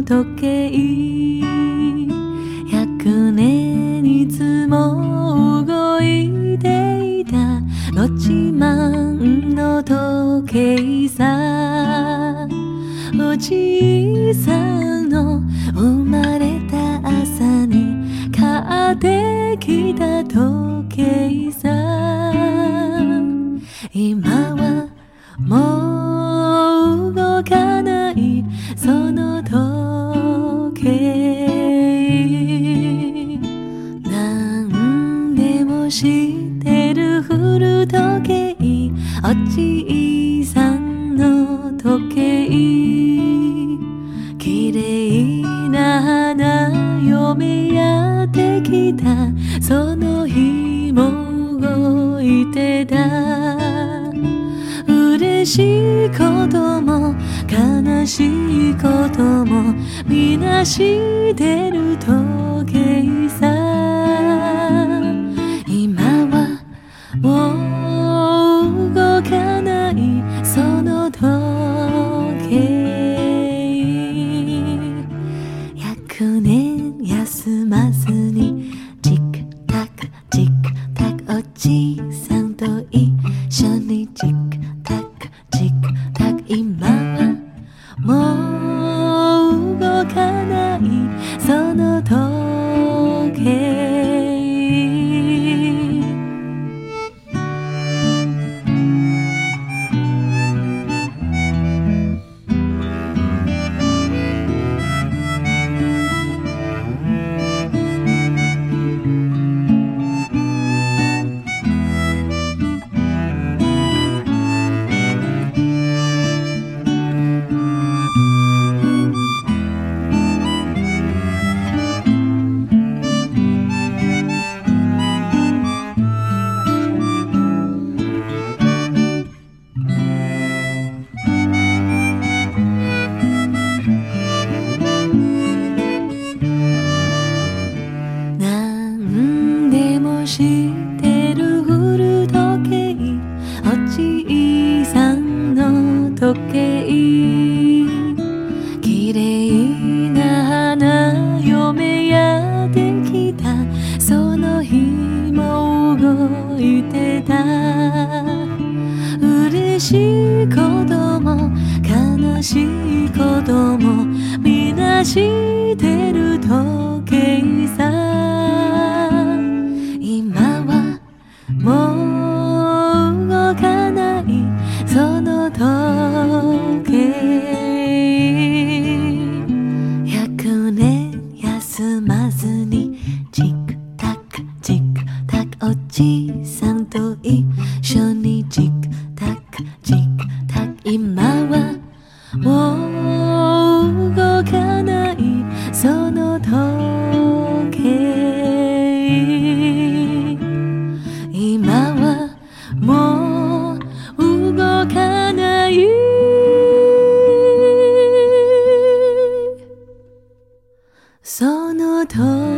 時計100年いつも動いていたロチマンの時計さ、おじいさんの生まれた朝に買ってきた時計さ、今はもう動かないその時計、何でも知ってる古時計、おじいさんの時計、綺麗な花嫁やってきたその日も動いてた、嬉しいことも悲しいこともみなしてる時計さ、今はもう動かないその時計、100年休まずにチックタクチックタク、おじいさんと一緒にチックタクチックタク、今はもう動かないその時計、知ってる古時計、おじいさんの時計、綺麗な花嫁やってきたその日も動いてた、嬉しいことも悲しいこともみなしてる時計さ、今はもう動かないその時計、100年休まずにチックタクチックタク、おじいさんと一緒にチックタクチックタク、今はもう動かないその時計、今はもう動かないその時計。